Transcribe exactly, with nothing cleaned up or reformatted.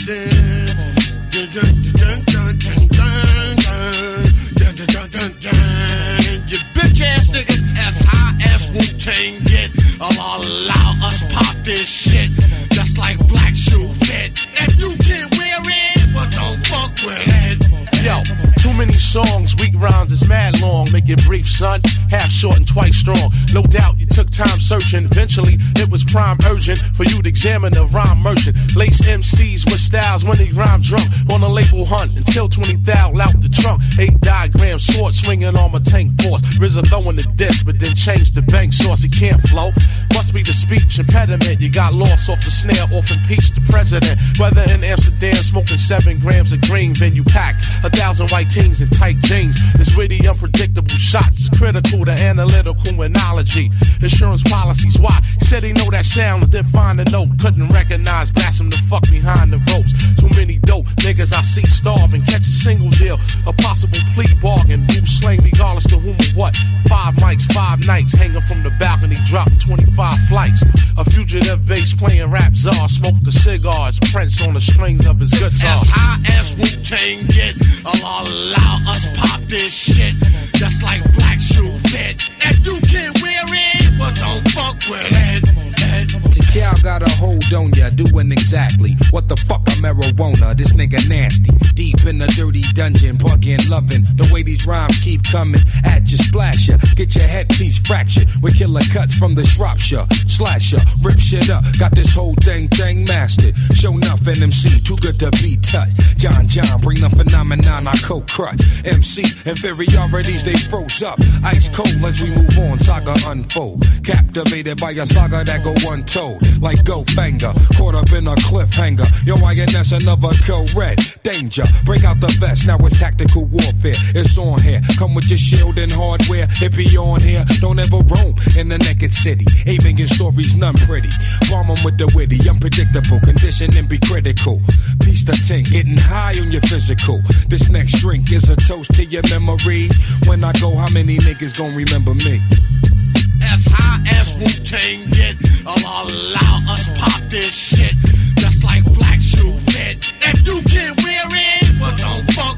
You bitch ass niggas as high as Wu-Tang get. Allah allow us pop this shit just like black shoe fit. If you can wear it, but don't fuck with it. Yo, too many songs, weak rhymes is mad long. Make it brief, son, half short and twice strong. No doubt you took time searching. Eventually, it was prime urgent for you to examine the rhyme merchant. Lace M Cs with styles when they rhyme drunk on a label hunt until twenty thou out the trunk. Eight diagram sword swinging on my tank force. R Z A throwing the disc, but then changed the bank source. It can't flow. Must be the speech impediment. You got lost off the snare, off impeached the president. Whether in Amsterdam, smoking seven grams of green, then you pack a thousand white teens in tight jeans. This witty, unpredictable shots critical to analytical analogy. Insurance policies, why? He said he know that sound, didn't find a note, couldn't recognize, blast him the fuck behind the ropes. Too many dope niggas I see starving, catch a single deal, a possible plea bargain, move slang regardless to whom or what. Five mics, five nights, hanging from the balcony, dropping twenty-five flights. A fugitive bass playing rap czar, smoked the cigars, Prince on the strings of his guitar. As high as Wu-Tang get, Allah allow us pop this shit just like black shoe fit. If you can wear it, but don't fuck with it. Cal got a hold on ya, doing exactly what the fuck a marijuana. This nigga nasty, deep in the dirty dungeon, bugging, loving the way these rhymes keep coming at you, splash ya, get your headpiece fractured with killer cuts from the Shropshire, slash ya, rip shit up, got this whole thing thing mastered. Show nothing M C, too good to be touched. John John, bring the phenomenon, I cold crush. M C inferiorities, they froze up, ice cold as we move on, saga unfold. Captivated by a saga that go untold. Like Goldfinger, caught up in a cliffhanger. Yo, I N S another co-red. Danger, break out the vest, now it's tactical warfare. It's on here, come with your shield and hardware. It be on here, don't ever roam in the naked city. Aiming in stories, none pretty. Bomb 'em with the witty, unpredictable, condition and be critical. Piece the tank, getting high on your physical. This next drink is a toast to your memory. When I go, how many niggas gon' remember me?